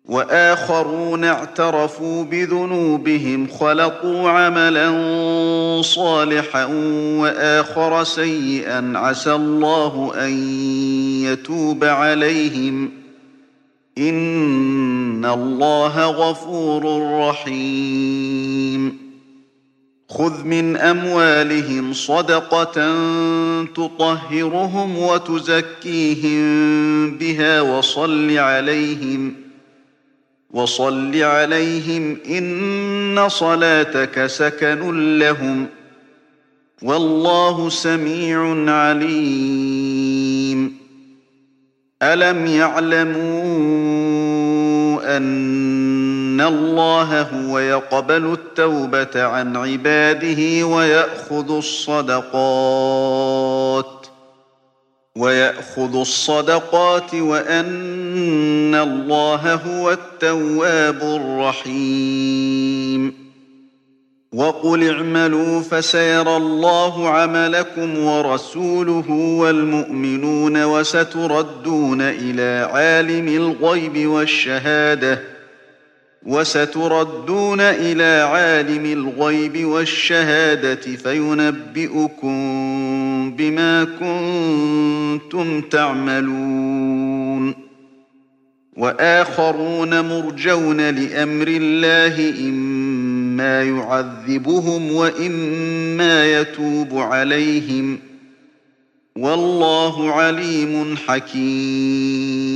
وآخرون اعترفوا بذنوبهم خلطوا عملا صالحا وآخر سيئا عسى الله أن يتوب عليهم إن الله غفور رحيم خذ من أموالهم صدقة تطهرهم وتزكيهم بها وصل عليهم إن صلاتك سكن لهم والله سميع عليم ألم يعلموا أن الله هو يقبل التوبة عن عباده ويأخذ الصدقات وأن الله هو التواب الرحيم وقل اعملوا فسيرى الله عملكم ورسوله والمؤمنون وستردون إلى عالم الغيب والشهادة فينبئكم بما كنتم تعملون وآخرون مرجون لأمر الله إما يعذبهم وإما يتوب عليهم والله عليم حكيم